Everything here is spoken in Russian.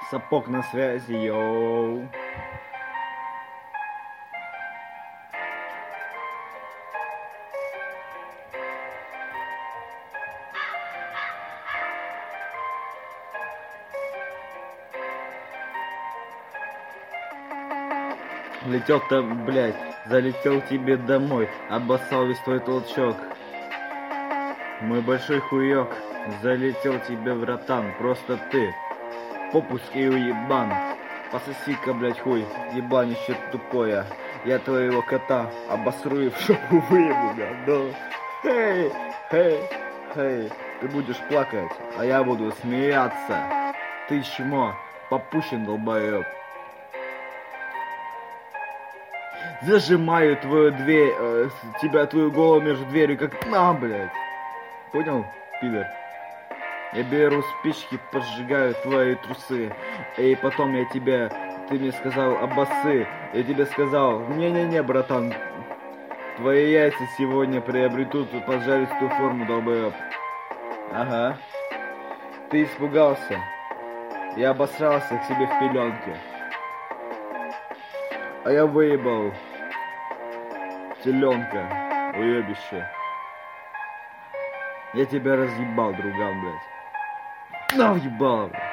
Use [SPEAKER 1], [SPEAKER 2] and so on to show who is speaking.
[SPEAKER 1] Сапог на связи, йоу. Летел там, блядь, залетел тебе домой, обоссал весь твой толчок. Мой большой хуёк, залетел тебе в ротан, просто ты, попуски уебан. Пососи-ка, блядь, хуй, ебанище тупое. Я твоего кота обосру и в шопу выебу, говно. Хей, хей, хей, ты будешь плакать, а я буду смеяться. Ты чмо, попущен, долбоёб. Зажимаю твою дверь, твою голову между дверью, как на, блядь. Понял, пидор? Я беру спички, поджигаю твои трусы. И потом ты мне сказал обосы. Я тебе сказал, не-не-не, братан. Твои яйца сегодня приобретут поджаристую форму, долбоёб. Ага. Ты испугался. Я обосрался к себе в пеленке. А я выебал теленка, уебище. Я тебя разъебал, друган, блядь. На, въебал.